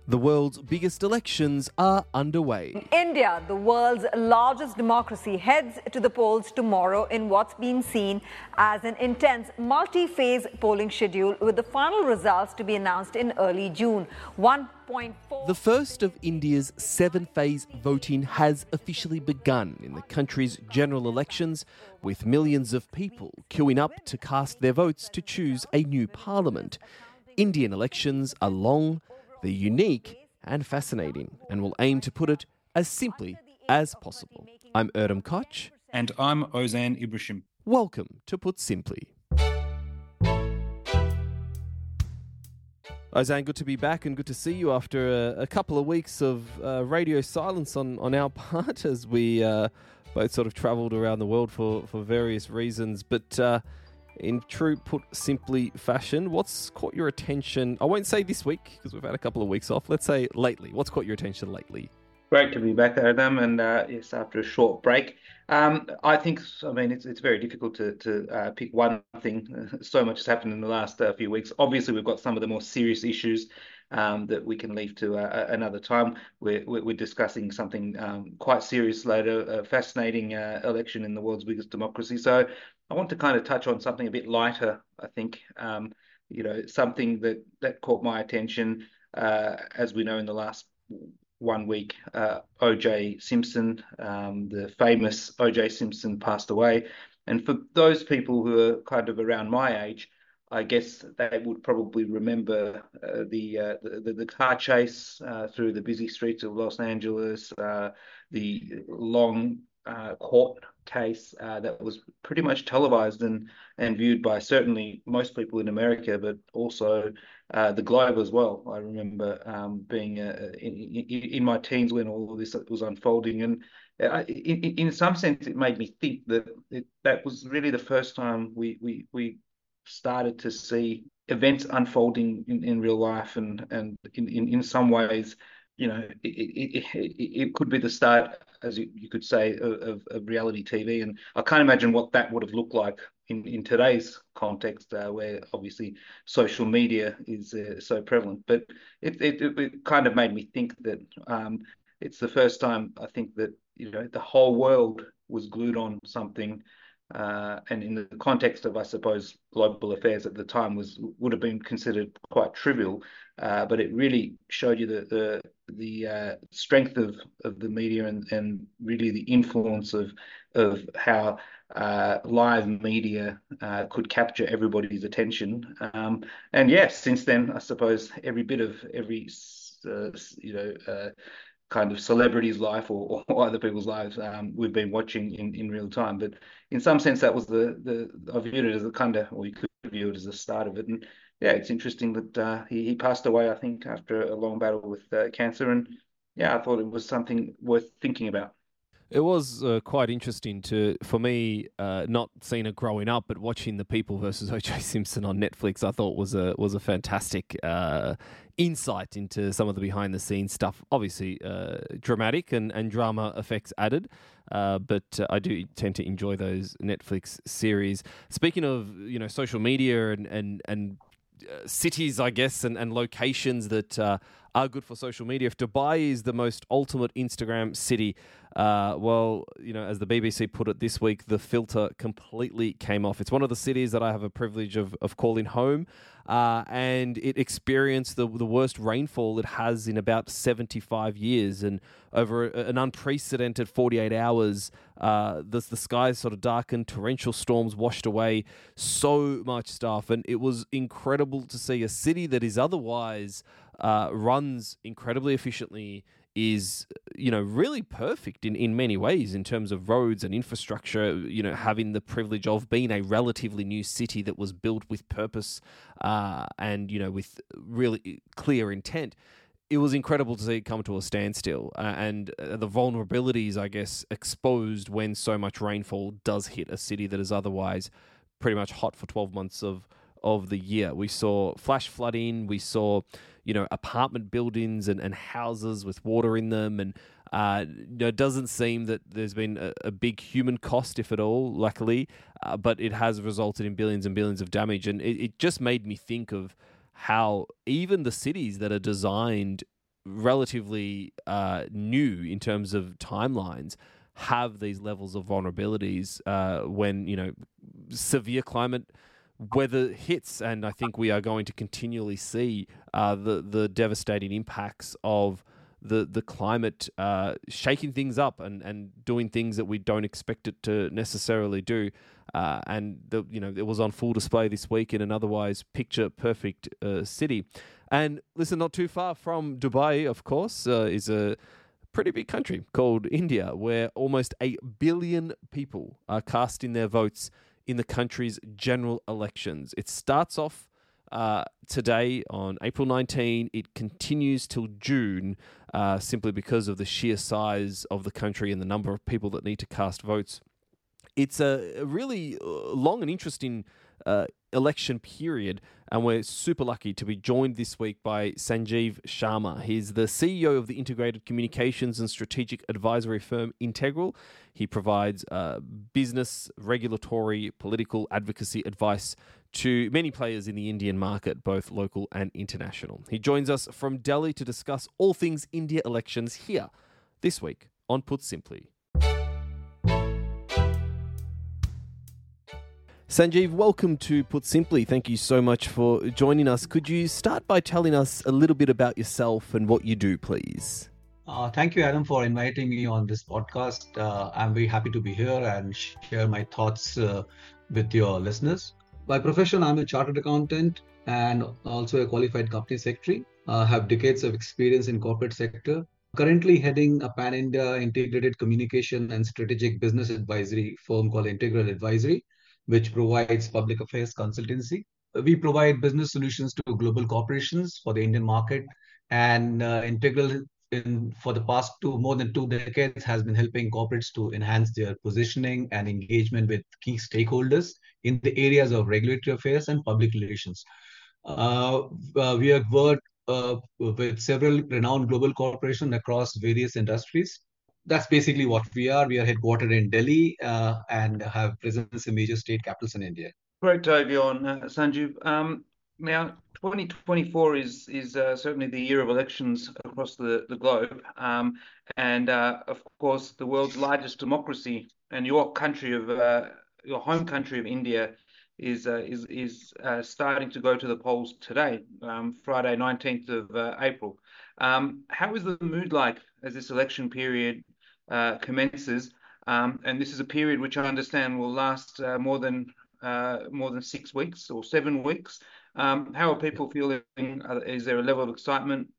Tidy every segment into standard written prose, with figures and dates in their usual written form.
The world's biggest elections are underway. India, the world's largest democracy, heads to the polls tomorrow in what's been seen as an intense multi-phase polling schedule, with the final results to be announced in early June. 1.4. The first of India's 7-phase voting has officially begun in the country's general elections, with millions of people queuing up to cast their votes to choose a new parliament. Indian elections are long, they're unique and fascinating, and will aim to put it as simply as possible. I'm Erdem Koch. And I'm Ozan Ibrahim. Welcome to Put Simply. Ozan, good to be back and good to see you after a couple of weeks of radio silence on our part as we both sort of travelled around the world for various reasons. But in true Put Simply fashion, what's caught your attention? I won't say this week because we've had a couple of weeks off. Let's say lately. What's caught your attention lately? Great to be back, Adam, and yes, after a short break. I think, it's very difficult to pick one thing. So much has happened in the last few weeks. Obviously, we've got some of the more serious issues that we can leave to another time. We're discussing something quite serious later, a fascinating election in the world's biggest democracy. So I want to kind of touch on something a bit lighter, I think, something that caught my attention, as we know, in the last 1 week, O.J. Simpson, the famous O.J. Simpson, passed away. And for those people who are kind of around my age, I guess they would probably remember the car chase through the busy streets of Los Angeles, the long court case that was pretty much televised and viewed by certainly most people in America, but also the globe as well. I remember being in my teens when all of this was unfolding, and in some sense it made me think that was really the first time we started to see events unfolding in real life, and in some ways, it could be the start, as you could say, of reality TV. And I can't imagine what that would have looked like in today's context, where obviously social media is so prevalent. But it kind of made me think that it's the first time, I think, that the whole world was glued on something. And in the context of, I suppose, global affairs at the time would have been considered quite trivial, but it really showed you the strength of the media and really the influence of how live media could capture everybody's attention. And yes, since then, I suppose every bit of every kind of celebrity's life or other people's lives we've been watching in real time. But in some sense, that was I viewed it as a kind of, or you could view it as the start of it. And yeah, it's interesting that he passed away, I think, after a long battle with cancer. And yeah, I thought it was something worth thinking about. It was quite interesting for me, not seeing it growing up, but watching The People versus O.J. Simpson on Netflix. I thought was a fantastic insight into some of the behind the scenes stuff. Obviously, dramatic and drama effects added, but I do tend to enjoy those Netflix series. Speaking of social media and cities, I guess, and locations that are good for social media. If Dubai is the most ultimate Instagram city, as the BBC put it this week, the filter completely came off. It's one of the cities that I have a privilege of calling home, and it experienced the worst rainfall it has in about 75 years, and over an unprecedented 48 hours, the skies sort of darkened, torrential storms washed away so much stuff, and it was incredible to see a city that is otherwise runs incredibly efficiently, is really perfect in many ways in terms of roads and infrastructure, having the privilege of being a relatively new city that was built with purpose and with really clear intent. It was incredible to see it come to a standstill and the vulnerabilities, I guess, exposed when so much rainfall does hit a city that is otherwise pretty much hot for 12 months of the year. We saw flash flooding, we saw apartment buildings and houses with water in them, and it doesn't seem that there's been a big human cost, if at all, luckily, but it has resulted in billions and billions of damage, and it just made me think of how even the cities that are designed relatively new in terms of timelines have these levels of vulnerabilities when, severe climate weather hits. And I think we are going to continually see the devastating impacts of the climate shaking things up and doing things that we don't expect it to necessarily do. It was on full display this week in an otherwise picture perfect city. And listen, not too far from Dubai, of course, is a pretty big country called India, where almost 8 billion people are casting their votes in the country's general elections. It starts off today on April 19. It continues till June, simply because of the sheer size of the country and the number of people that need to cast votes. It's a really long and interesting election period, and we're super lucky to be joined this week by Sanjeev Sharma. He's the CEO of the integrated communications and strategic advisory firm Integral. He provides business, regulatory, political advocacy advice to many players in the Indian market, both local and international. He joins us from Delhi to discuss all things India elections here this week on Put Simply. Sanjeev, welcome to Put Simply. Thank you so much for joining us. Could you start by telling us a little bit about yourself and what you do, please? Thank you, Adam, for inviting me on this podcast. I'm very happy to be here and share my thoughts with your listeners. By profession, I'm a chartered accountant and also a qualified company secretary. I have decades of experience in corporate sector. Currently heading a pan-India integrated communication and strategic business advisory firm called Integral Advisory, which provides public affairs consultancy. We provide business solutions to global corporations for the Indian market, and Integral for the past more than 2 decades has been helping corporates to enhance their positioning and engagement with key stakeholders in the areas of regulatory affairs and public relations. We have worked with several renowned global corporations across various industries. That's basically what we are. We are headquartered in Delhi and have presence in major state capitals in India. Great to have you on, Sanjeev. Now, 2024 is certainly the year of elections across the globe. Of course, the world's largest democracy and your home country of India is starting to go to the polls today, Friday, 19th of April. How is the mood like as this election period commences? And this is a period which I understand will last more than 6 weeks or 7 weeks. How are people feeling? Is there a level of excitement?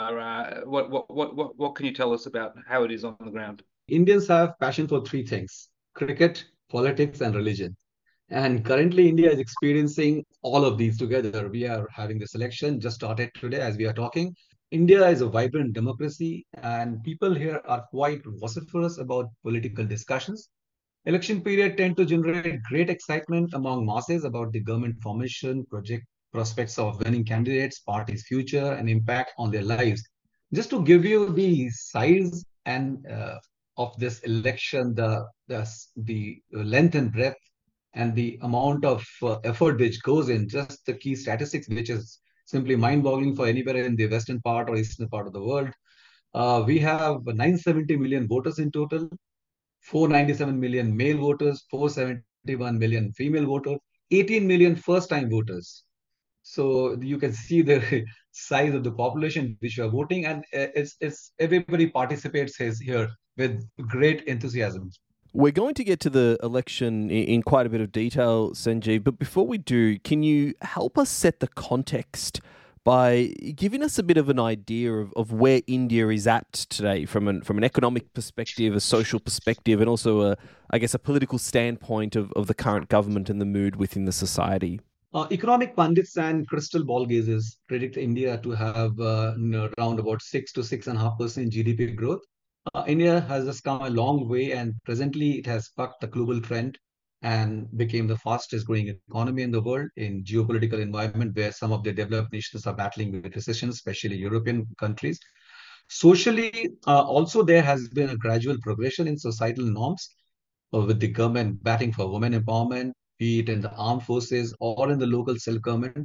What can you tell us about how it is on the ground? Indians have passion for 3 things: cricket, politics, and religion. And currently, India is experiencing all of these together. We are having this election just started today as we are talking. India is a vibrant democracy, and people here are quite vociferous about political discussions. Election period tend to generate great excitement among masses about the government formation, project prospects of winning candidates, party's future, and impact on their lives. Just to give you the size and of this election, the length and breadth and the amount of effort which goes in, just the key statistics, which is simply mind-boggling for anywhere in the western part or eastern part of the world. We have 970 million voters in total, 497 million male voters, 471 million female voters, 18 million first-time voters. So you can see the size of the population which are voting, and it's everybody participates here with great enthusiasm. We're going to get to the election in quite a bit of detail, Sanjeev, but before we do, can you help us set the context by giving us a bit of an idea of where India is at today from an economic perspective, a social perspective, and also, a political standpoint of the current government and the mood within the society? Economic pundits and crystal ball gazers predict India to have around about 6 to 6.5% GDP growth. India has just come a long way, and presently it has bucked the global trend and became the fastest growing economy in the world in geopolitical environment where some of the developed nations are battling with recession, especially European countries. Socially, also there has been a gradual progression in societal norms with the government batting for women empowerment, be it in the armed forces or in the local self-government.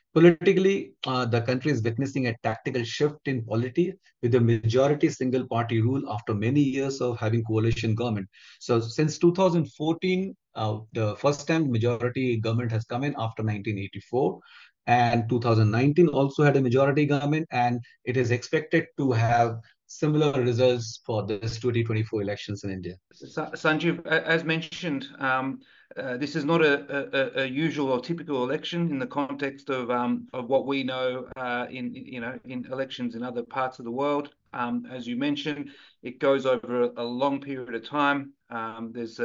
Politically, the country is witnessing a tactical shift in polity with a majority single party rule after many years of having coalition government. So since 2014, the first time majority government has come in after 1984, and 2019 also had a majority government, and it is expected to have similar results for this 2024 elections in India. Sanjeev, as mentioned, this is not a usual or typical election in the context of what we know in elections in other parts of the world. As you mentioned, it goes over a long period of time. There's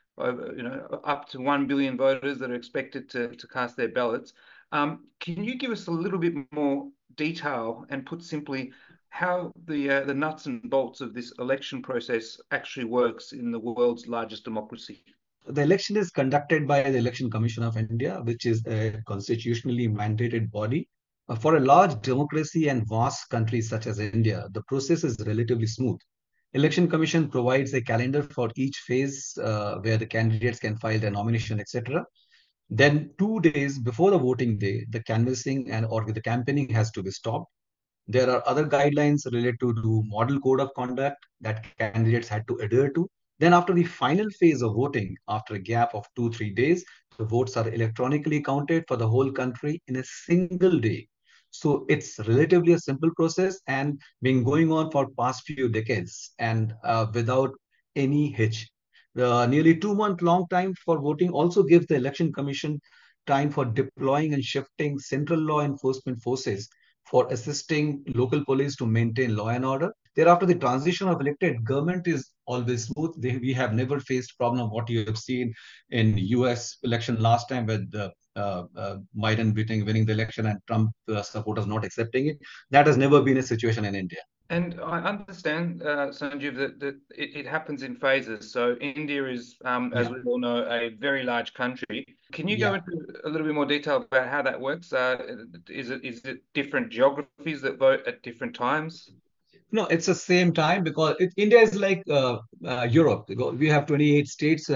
up to 1 billion voters that are expected to cast their ballots. Can you give us a little bit more detail and put simply how the nuts and bolts of this election process actually works in the world's largest democracy? The election is conducted by the Election Commission of India, which is a constitutionally mandated body. For a large democracy and vast country such as India, the process is relatively smooth. Election Commission provides a calendar for each phase where the candidates can file their nomination, etc. Then 2 days before the voting day, the canvassing and or the campaigning has to be stopped. There are other guidelines related to the model code of conduct that candidates had to adhere to. Then, after the final phase of voting, after a gap of 2-3 days, the votes are electronically counted for the whole country in a single day. So it's relatively a simple process and been going on for past few decades and without any hitch. The nearly 2 month long time for voting also gives the election commission time for deploying and shifting central law enforcement forces for assisting local police to maintain law and order. Thereafter, the transition of elected government is always smooth. We have never faced problem of what you have seen in U.S. election last time with the Biden winning the election and Trump supporters not accepting it. That has never been a situation in India. And I understand, Sanjeev, that it happens in phases. So India is, as we all know, a very large country. Can you go into a little bit more detail about how that works? Is it different geographies that vote at different times? No, it's the same time because India is like Europe. We have 28 states,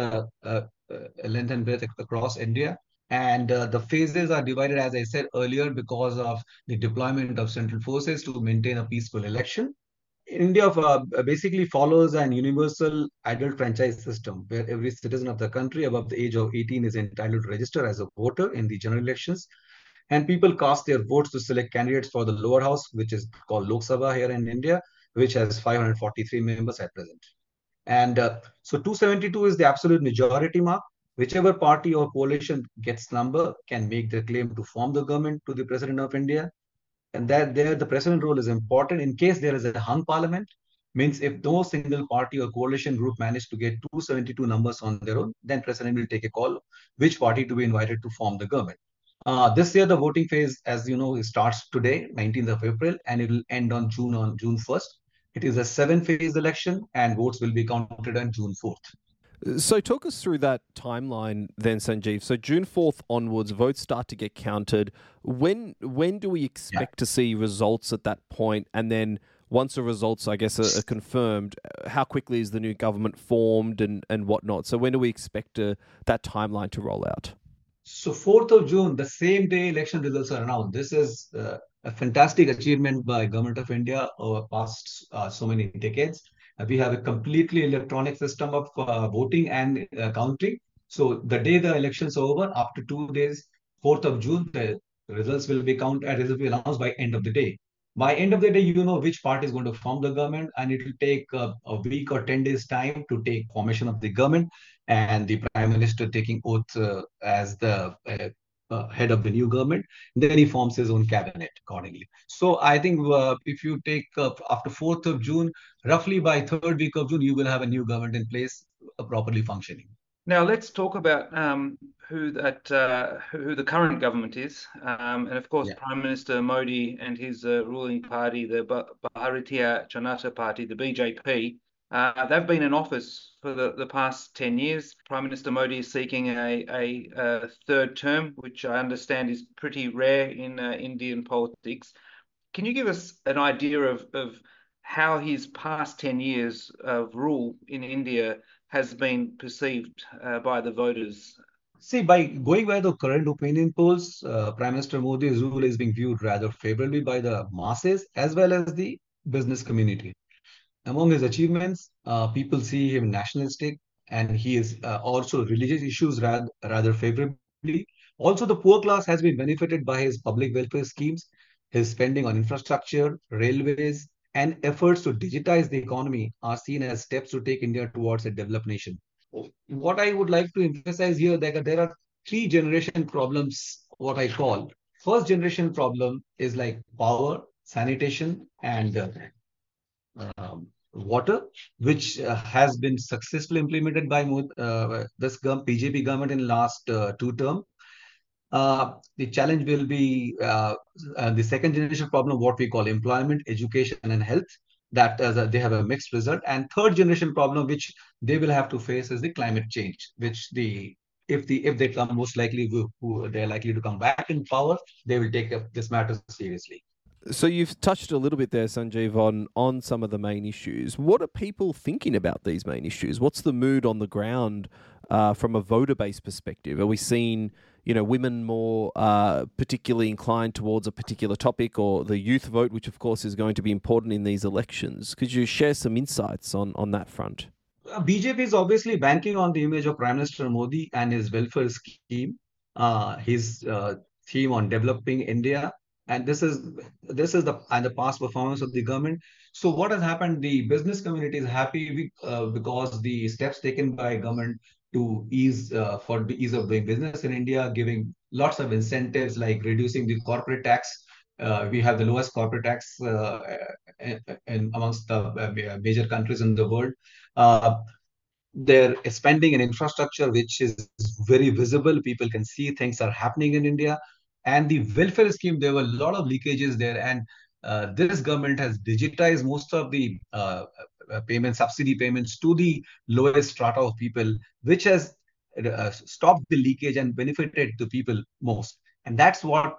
length and breadth across India. And the phases are divided, as I said earlier, because of the deployment of central forces to maintain a peaceful election. India basically follows an universal adult franchise system where every citizen of the country above the age of 18 is entitled to register as a voter in the general elections. And people cast their votes to select candidates for the lower house, which is called Lok Sabha here in India, which has 543 members at present. And so 272 is the absolute majority mark. Whichever party or coalition gets number can make their claim to form the government to the President of India. And that there the president role is important in case there is a hung parliament. Means if no single party or coalition group manage to get 272 numbers on their own, then president will take a call which party to be invited to form the government. This year, the voting phase, as you know, starts today, 19th of April, and it will end on June 1st. It is a 7 phase election, and votes will be counted on June 4th. So talk us through that timeline then, Sanjeev. So June 4th onwards, votes start to get counted. When do we expect to see results at that point? And then once the results, I guess, are confirmed, how quickly is the new government formed and whatnot? So when do we expect that timeline to roll out? So 4th of June, the same day election results are announced. This is a fantastic achievement by Government of India over past so many decades. We have a completely electronic system of voting and counting. So the day the elections are over, after 2 days, 4th of June, the results will be results will be announced by end of the day. By end of the day, you know which party is going to form the government, and it will take a week or 10 days time to take formation of the government and the prime minister taking oath as the head of the new government. Then he forms his own cabinet accordingly. So I think if you take after 4th of June, roughly by 3rd week of June, you will have a new government in place, properly functioning. Now let's talk about who the current government is, and of course Prime Minister Modi and his ruling party, the Bharatiya Janata Party, the BJP. They've been in office for the past 10 years. Prime Minister Modi is seeking a third term, which I understand is pretty rare in Indian politics. Can you give us an idea of how his past 10 years of rule in India has been perceived by the voters? See, by going by the current opinion polls, Prime Minister Modi's rule is being viewed rather favorably by the masses as well as the business community. Among his achievements, people see him nationalistic, and he is also religious issues rather favorably. Also, the poor class has been benefited by his public welfare schemes, his spending on infrastructure, railways, and efforts to digitize the economy are seen as steps to take India towards a developed nation. What I would like to emphasize here that there are three generation problems, what I call. First generation problem is like power, sanitation, and water, which has been successfully implemented by BJP government in last two term. The challenge will be the second generation problem, what we call employment, education, and health. That they have a mixed result. And third generation problem, which they will have to face, is the climate change, which if they come, most likely they're likely to come back in power, they will take up this matter seriously. So you've touched a little bit there, Sanjeev, on some of the main issues. What are people thinking about these main issues? What's the mood on the ground from a voter-based perspective? Are we seeing, women more particularly inclined towards a particular topic, or the youth vote, which of course is going to be important in these elections? Could you share some insights on that front? BJP is obviously banking on the image of Prime Minister Modi and his welfare scheme, his theme on developing India, and this is the past performance of the government. So what has happened? The business community is happy because the steps taken by government to for the ease of doing business in India, giving lots of incentives like reducing the corporate tax. We have the lowest corporate tax in amongst the major countries in the world. Uh, they're spending in infrastructure, which is very visible. People can see things are happening in India. And the welfare scheme, there were a lot of leakages there. And this government has digitized most of the subsidy payments to the lowest strata of people, which has stopped the leakage and benefited the people most. And that's what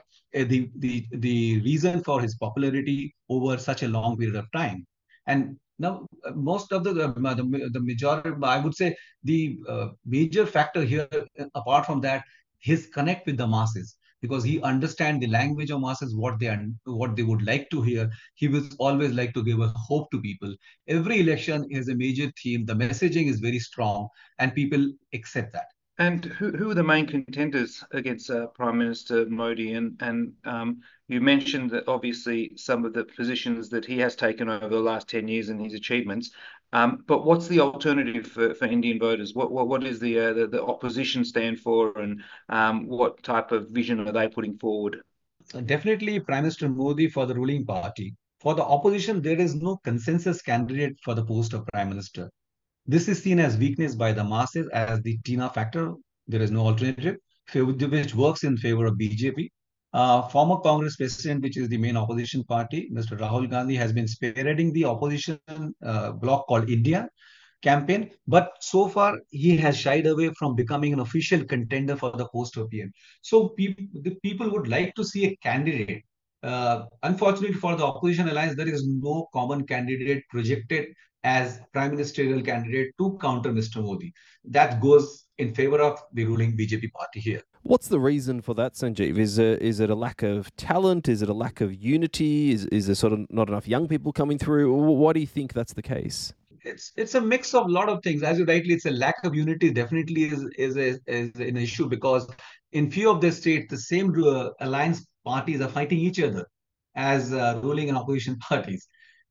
the reason for his popularity over such a long period of time. And now, most of the majority, I would say, the major factor here, apart from that, his connect with the masses, because he understands the language of masses, what they would like to hear. He will always like to give a hope to people. Every election is a major theme. The messaging is very strong, and people accept that. And who are the main contenders against Prime Minister Modi? And you mentioned that obviously some of the positions that he has taken over the last 10 years and his achievements. But what's the alternative for Indian voters? What is the opposition stand for, and what type of vision are they putting forward? Definitely Prime Minister Modi for the ruling party. For the opposition, there is no consensus candidate for the post of Prime Minister. This is seen as weakness by the masses as the Tina factor. There is no alternative, which works in favor of BJP. Former Congress president, which is the main opposition party, Mr. Rahul Gandhi, has been spearheading the opposition bloc called India campaign, but so far he has shied away from becoming an official contender for the post of PM. So the people would like to see a candidate. Unfortunately for the opposition alliance, there is no common candidate projected as prime ministerial candidate to counter Mr. Modi. That goes in favor of the ruling BJP party here. What's the reason for that, Sanjeev? Is it a lack of talent? Is it a lack of unity? Is there sort of not enough young people coming through? Why do you think that's the case? It's a mix of a lot of things. As you rightly, it's a lack of unity. Definitely is an issue, because in few of the states, the same alliance parties are fighting each other as ruling and opposition parties.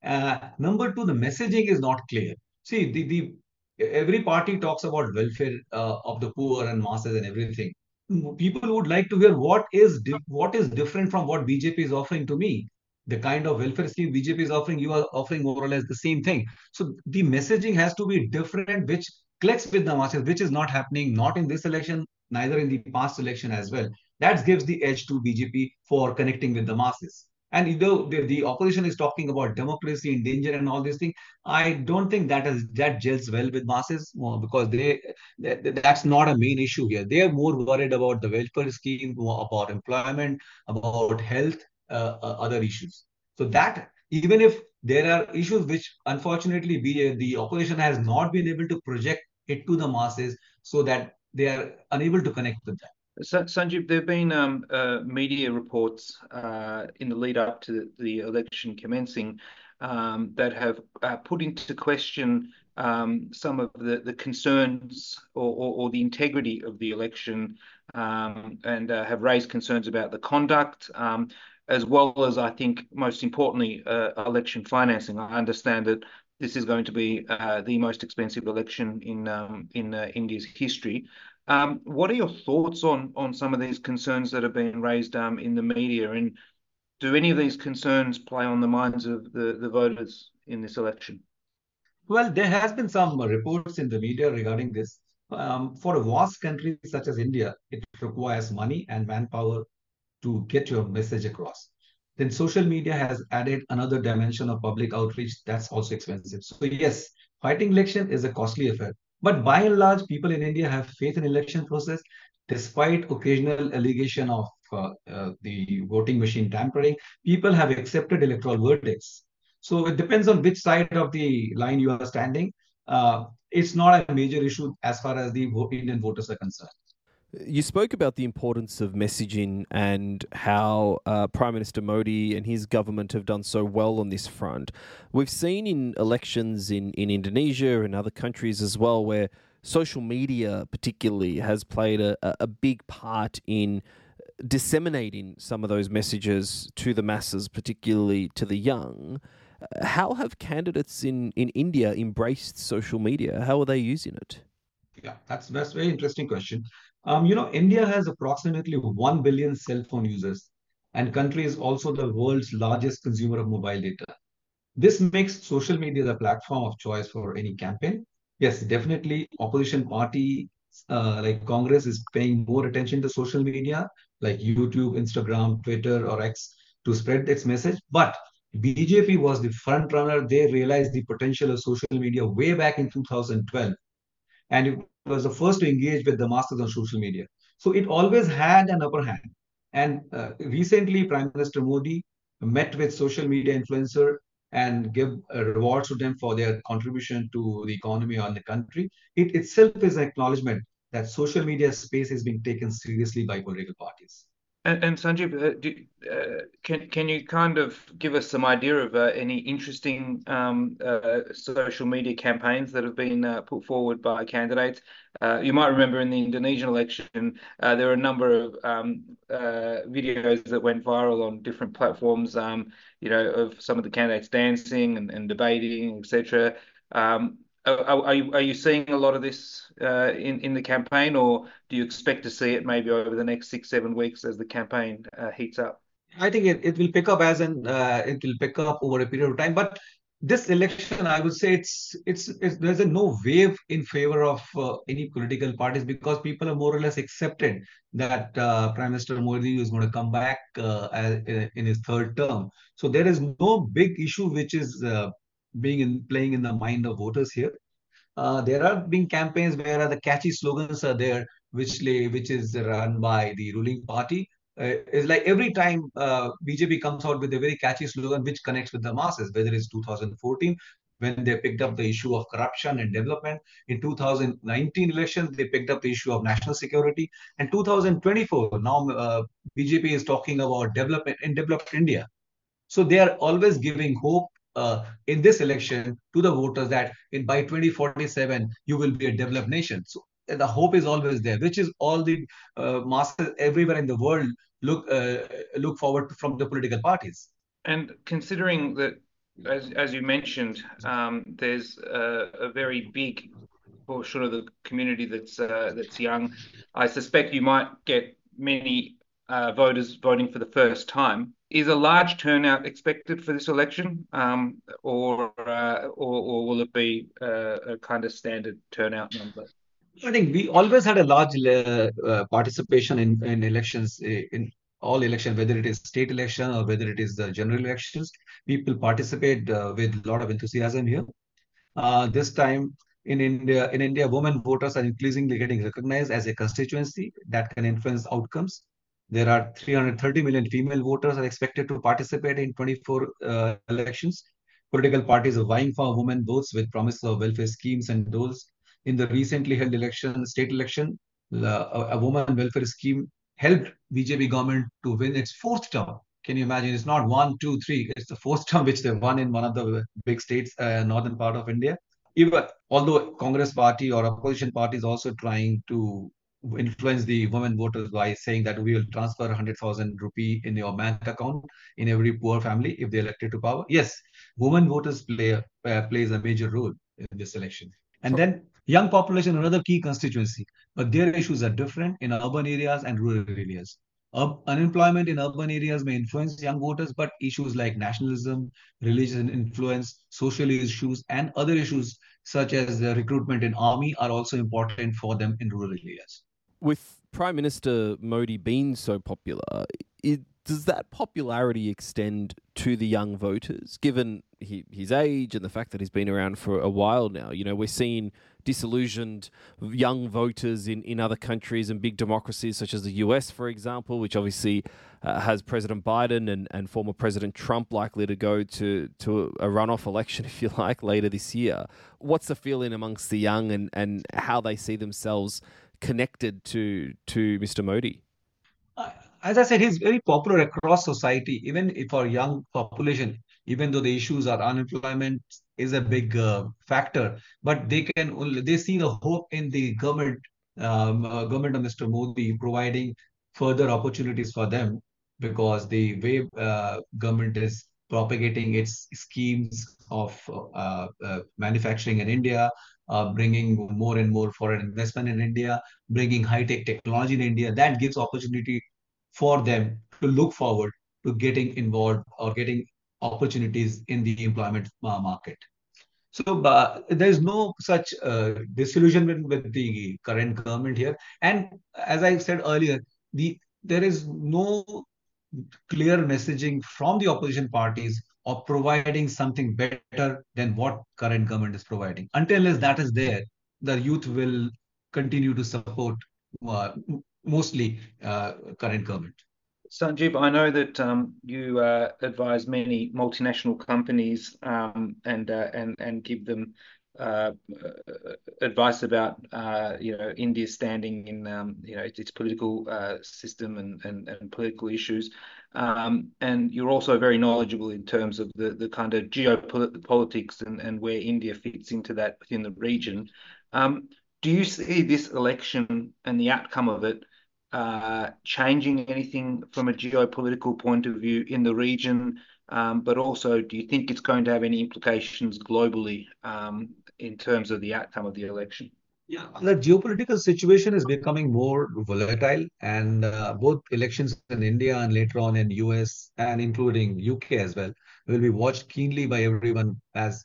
Number two, the messaging is not clear. See, the every party talks about welfare of the poor and masses and everything. People would like to hear what is different from what BJP is offering to me. The kind of welfare scheme BJP is offering, you are offering more or less the same thing. So the messaging has to be different, which clicks with the masses, which is not happening, not in this election, neither in the past election as well. That gives the edge to BJP for connecting with the masses. And though the opposition is talking about democracy in danger and all these things, I don't think that gels well with masses, because that's not a main issue here. They are more worried about the welfare scheme, about employment, about health, other issues. So that, even if there are issues which unfortunately the opposition has not been able to project it to the masses, so that they are unable to connect with them. So, Sanjeev, there have been media reports in the lead up to the election commencing that have put into question some of the concerns or the integrity of the election and have raised concerns about the conduct, as well as, I think, most importantly, election financing. I understand that this is going to be the most expensive election in India's history. What are your thoughts on some of these concerns that have been raised in the media, and do any of these concerns play on the minds of the voters in this election? Well, there has been some reports in the media regarding this. For a vast country such as India, it requires money and manpower to get your message across. Then social media has added another dimension of public outreach that's also expensive. So yes, fighting election is a costly affair. But by and large, people in India have faith in election process, despite occasional allegation of the voting machine tampering. People have accepted electoral verdicts. So it depends on which side of the line you are standing. It's not a major issue as far as the Indian voters are concerned. You spoke about the importance of messaging and how Prime Minister Modi and his government have done so well on this front. We've seen in elections in Indonesia and other countries as well where social media particularly has played a big part in disseminating some of those messages to the masses, particularly to the young. How have candidates in India embraced social media? How are they using it? Yeah, that's a very interesting question. India has approximately 1 billion cell phone users, and country is also the world's largest consumer of mobile data. This makes social media the platform of choice for any campaign. Yes, definitely, opposition party like Congress is paying more attention to social media like YouTube, Instagram, Twitter, or X to spread its message. But BJP was the front runner. They realized the potential of social media way back in 2012, and it was the first to engage with the masses on social media. So it always had an upper hand. And recently, Prime Minister Modi met with social media influencer and give rewards to them for their contribution to the economy on the country. It itself is an acknowledgement that social media space is being taken seriously by political parties. And Sanjeev, can you kind of give us some idea of any interesting social media campaigns that have been put forward by candidates? You might remember in the Indonesian election, there were a number of videos that went viral on different platforms, of some of the candidates dancing and debating, etc. Are you seeing a lot of this in the campaign, or do you expect to see it maybe over the next 6-7 weeks as the campaign heats up? I think it will pick up it will pick up over a period of time. But this election, I would say there's no wave in favor of any political parties because people are more or less accepted that Prime Minister Modi is going to come back in his third term. So there is no big issue which is playing in the mind of voters here. There are being campaigns where the catchy slogans are there, which is run by the ruling party. It's like every time BJP comes out with a very catchy slogan which connects with the masses, whether it's 2014 when they picked up the issue of corruption and development. In 2019 elections, they picked up the issue of national security. And 2024, now BJP is talking about development in developed India. So they are always giving hope in this election to the voters that by 2047 you will be a developed nation. So the hope is always there, which is all the masses everywhere in the world look forward to from the political parties. And considering that, as you mentioned, there's a very big portion of the community that's young. I suspect you might get many voters voting for the first time. Is a large turnout expected for this election, or will it be a kind of standard turnout number? I think we always had a large participation in elections, in all elections, whether it is state election or whether it is the general elections. People participate with a lot of enthusiasm here. This time in India, women voters are increasingly getting recognized as a constituency that can influence outcomes. There are 330 million female voters are expected to participate in 24 elections. Political parties are vying for women votes with promises of welfare schemes and those. In the recently held state election, A woman welfare scheme helped BJP government to win its fourth term. Can you imagine? It's not one, two, three. It's the fourth term which they won in one of the big states, northern part of India. Even although Congress party or opposition party is also trying to influence the women voters by saying that we will transfer 100,000 rupee in your bank account in every poor family if they elected to power. Yes, women voters plays a major role in this election. And then young population, another key constituency, but their issues are different in urban areas and rural areas. Unemployment in urban areas may influence young voters, but issues like nationalism, religion influence, social issues, and other issues such as the recruitment in army are also important for them in rural areas. With Prime Minister Modi being so popular, does that popularity extend to the young voters, given his age and the fact that he's been around for a while now? You know, we're seeing disillusioned young voters in other countries and big democracies such as the US, for example, which obviously has President Biden and former President Trump likely to go to a runoff election, if you like, later this year. What's the feeling amongst the young and how they see themselves connected to Mr. Modi? As I said, he's very popular across society, even for young population. Even though the issues are unemployment is a big factor, but they see the hope in the government of Mr. Modi providing further opportunities for them because the way government is propagating its schemes of manufacturing in India, bringing more and more foreign investment in India, bringing high-tech technology in India, that gives opportunity for them to look forward to getting involved or getting opportunities in the employment market. So there's no such disillusionment with the current government here. And as I said earlier, there is no clear messaging from the opposition parties of providing something better than what current government is providing. Until that is there, the youth will continue to support uh, mostly current government. Sanjeev, I know that you advise many multinational companies and give them uh, advice about India's standing in its political system and political issues. And you're also very knowledgeable in terms of the kind of geopolitics and where India fits into that within the region. Do you see this election and the outcome of it changing anything from a geopolitical point of view in the region? But also, do you think it's going to have any implications globally in terms of the outcome of the election? Yeah, the geopolitical situation is becoming more volatile, and both elections in India and later on in US and including UK as well will be watched keenly by everyone as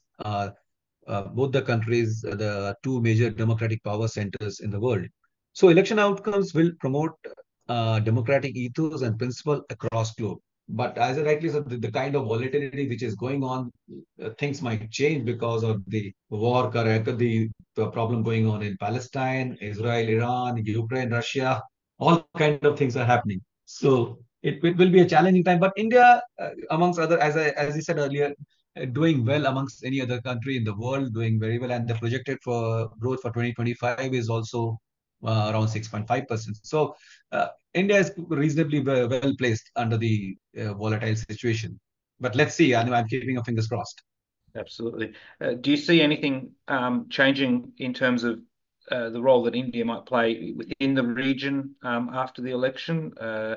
both the countries, the two major democratic power centers in the world. So election outcomes will promote democratic ethos and principle across globe. But as I rightly said, the kind of volatility which is going on, things might change because of the war, the problem going on in Palestine, Israel, Iran, Ukraine, Russia. All kind of things are happening. So it will be a challenging time. But India, amongst other, as I said earlier, doing well amongst any other country in the world, doing very well, and the projected for growth for 2025 is also around 6.5%. So India is reasonably well placed under the volatile situation. But let's see. I'm keeping our fingers crossed. Absolutely. Do you see anything changing in terms of the role that India might play within the region after the election?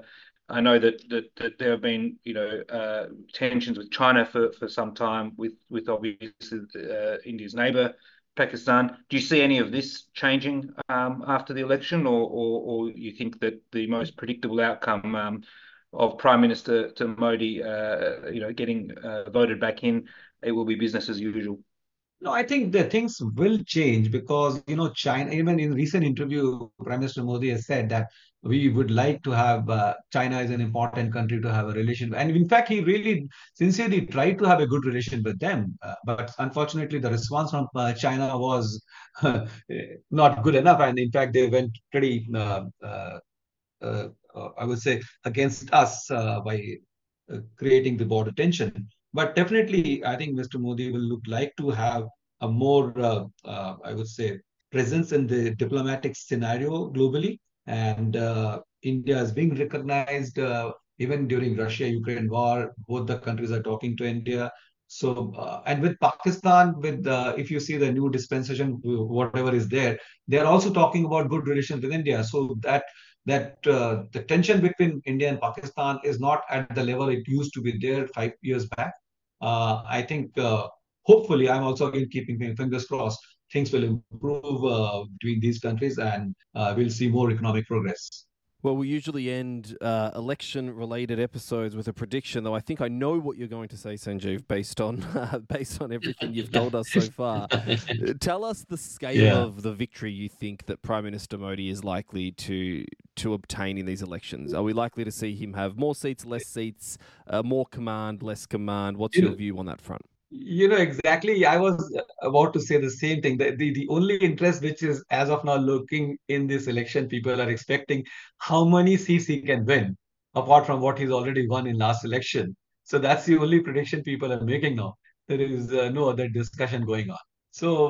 I know that there have been, tensions with China for some time, with obviously India's neighbour, Pakistan. Do you see any of this changing after the election, or you think that the most predictable outcome of Prime Minister Modi, getting voted back in, it will be business as usual? No, I think the things will change because, China, even in recent interview, Prime Minister Modi has said that we would like to have China is an important country to have a relation. And in fact, he really sincerely tried to have a good relation with them. But unfortunately, the response from China was not good enough. And in fact, they went pretty, I would say, against us by creating the border tension. But definitely, I think Mr. Modi will look like to have a more, I would say, presence in the diplomatic scenario globally. And India is being recognized even during Russia-Ukraine war. Both the countries are talking to India. So, and with Pakistan, if you see the new dispensation, whatever is there, they are also talking about good relations with India. So the tension between India and Pakistan is not at the level it used to be there 5 years back. I think hopefully, I'm also again keeping fingers crossed, things will improve between these countries, and we'll see more economic progress. Well, we usually end election-related episodes with a prediction, though I think I know what you're going to say, Sanjeev, based on everything you've told us so far. Tell us the scale of the victory you think that Prime Minister Modi is likely to obtain in these elections. Are we likely to see him have more seats, less seats, more command, less command? What's your view on that front? Exactly. I was about to say the same thing. The only interest which is as of now looking in this election, people are expecting how many seats he can win, apart from what he's already won in last election. So that's the only prediction people are making now. There is no other discussion going on. So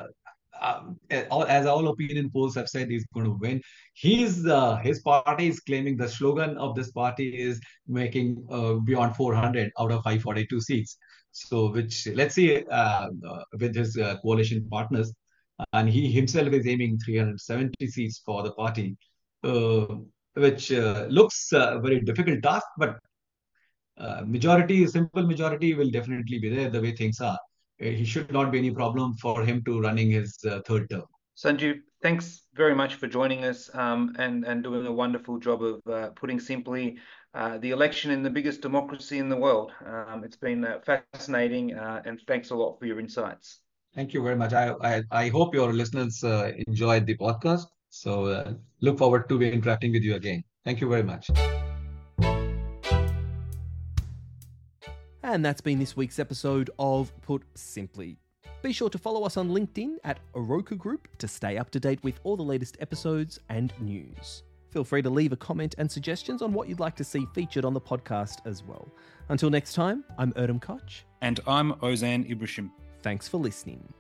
as all opinion polls have said, he's going to win. His party is claiming the slogan of this party is making beyond 400 out of 542 seats. So, which let's see with his coalition partners, and he himself is aiming 370 seats for the party, which looks a very difficult task, but simple majority will definitely be there the way things are. He should not be any problem for him to running his third term. Sanjeev, thanks very much for joining us and doing a wonderful job of putting simply the election in the biggest democracy in the world. It's been fascinating, and thanks a lot for your insights. Thank you very much. I hope your listeners enjoyed the podcast. So look forward to interacting with you again. Thank you very much. And that's been this week's episode of Put Simply. Be sure to follow us on LinkedIn at Oroka Group to stay up to date with all the latest episodes and news. Feel free to leave a comment and suggestions on what you'd like to see featured on the podcast as well. Until next time, I'm Erdem Koch. And I'm Ozan Ibrahim. Thanks for listening.